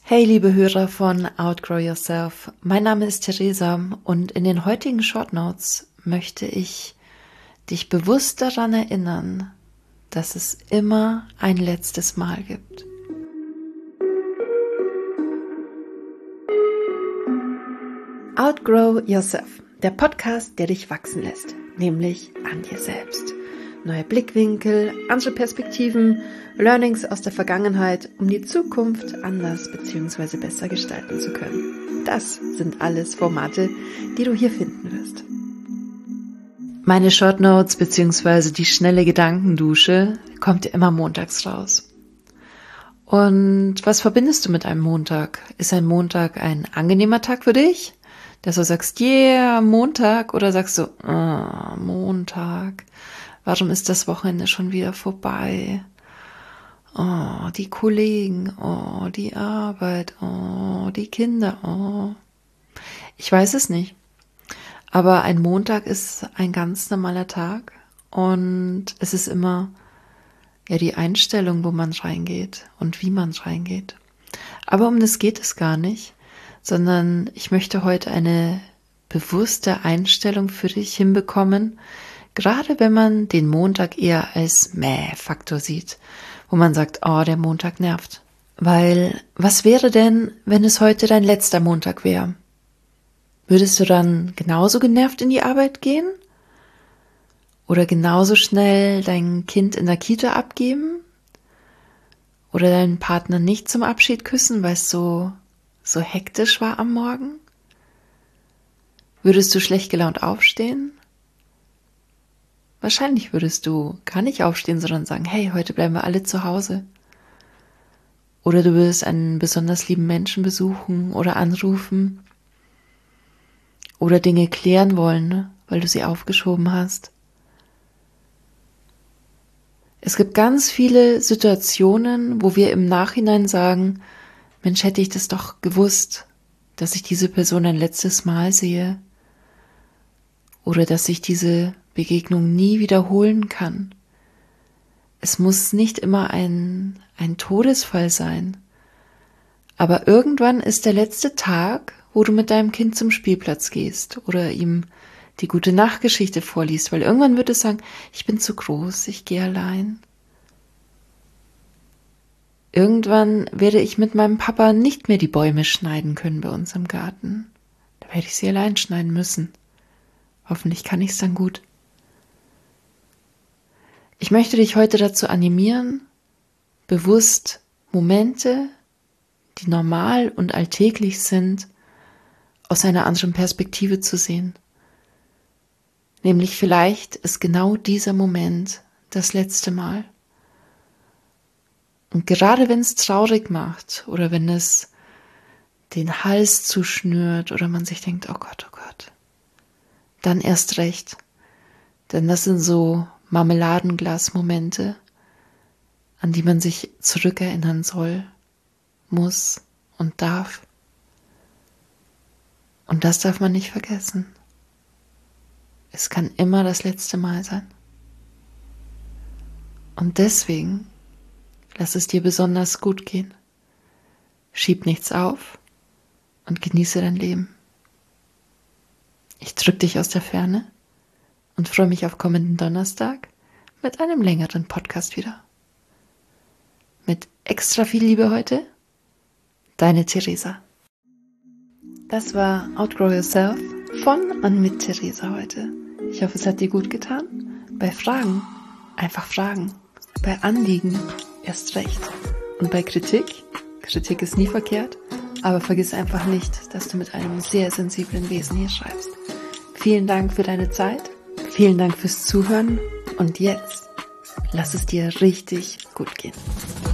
Hey liebe Hörer von Outgrow Yourself, mein Name ist Theresa und in den heutigen Shortnotes möchte ich dich bewusst daran erinnern, dass es immer ein letztes Mal gibt. Outgrow Yourself, der Podcast, der dich wachsen lässt, nämlich an dir selbst. Neue Blickwinkel, andere Perspektiven, Learnings aus der Vergangenheit, um die Zukunft anders bzw. besser gestalten zu können. Das sind alles Formate, die du hier finden wirst. Meine Shortnotes bzw. die schnelle Gedankendusche kommt immer montags raus. Und was verbindest du mit einem Montag? Ist ein Montag ein angenehmer Tag für dich? Dass du sagst, yeah, Montag, oder sagst du, Montag, warum ist das Wochenende schon wieder vorbei? Oh, die Kollegen, oh, die Arbeit, oh, die Kinder, oh. Ich weiß es nicht. Aber ein Montag ist ein ganz normaler Tag und es ist immer die Einstellung, wo man reingeht und wie man reingeht. Aber um das geht es gar nicht, sondern ich möchte heute eine bewusste Einstellung für dich hinbekommen, gerade wenn man den Montag eher als Mäh-Faktor sieht, wo man sagt, oh, der Montag nervt. Weil, was wäre denn, wenn es heute dein letzter Montag wäre? Würdest du dann genauso genervt in die Arbeit gehen? Oder genauso schnell dein Kind in der Kita abgeben? Oder deinen Partner nicht zum Abschied küssen, weil es so hektisch war am Morgen? Würdest du schlecht gelaunt aufstehen? Wahrscheinlich würdest du gar nicht aufstehen, sondern sagen, hey, heute bleiben wir alle zu Hause. Oder du würdest einen besonders lieben Menschen besuchen oder anrufen oder Dinge klären wollen, weil du sie aufgeschoben hast. Es gibt ganz viele Situationen, wo wir im Nachhinein sagen, Mensch, hätte ich das doch gewusst, dass ich diese Person ein letztes Mal sehe oder dass ich diese Begegnung nie wiederholen kann. Es muss nicht immer ein Todesfall sein, aber irgendwann ist der letzte Tag, wo du mit deinem Kind zum Spielplatz gehst oder ihm die gute Nachtgeschichte vorliest, weil irgendwann wird es sagen, ich bin zu groß, ich gehe allein. Irgendwann werde ich mit meinem Papa nicht mehr die Bäume schneiden können bei uns im Garten. Da werde ich sie allein schneiden müssen. Hoffentlich kann ich es dann gut. Ich möchte dich heute dazu animieren, bewusst Momente, die normal und alltäglich sind, aus einer anderen Perspektive zu sehen. Nämlich vielleicht ist genau dieser Moment das letzte Mal. Und gerade wenn es traurig macht oder wenn es den Hals zuschnürt oder man sich denkt, oh Gott, dann erst recht. Denn das sind so Marmeladenglas-Momente, an die man sich zurückerinnern soll, muss und darf. Und das darf man nicht vergessen. Es kann immer das letzte Mal sein. Und deswegen lass es dir besonders gut gehen. Schieb nichts auf und genieße dein Leben. Ich drücke dich aus der Ferne und freue mich auf kommenden Donnerstag mit einem längeren Podcast wieder. Mit extra viel Liebe heute, deine Theresa. Das war Outgrow Yourself von und mit Theresa heute. Ich hoffe, es hat dir gut getan. Bei Fragen einfach fragen. Bei Anliegen erst recht. Und bei Kritik ist nie verkehrt, aber vergiss einfach nicht, dass du mit einem sehr sensiblen Wesen hier schreibst. Vielen Dank für deine Zeit, vielen Dank fürs Zuhören und jetzt lass es dir richtig gut gehen.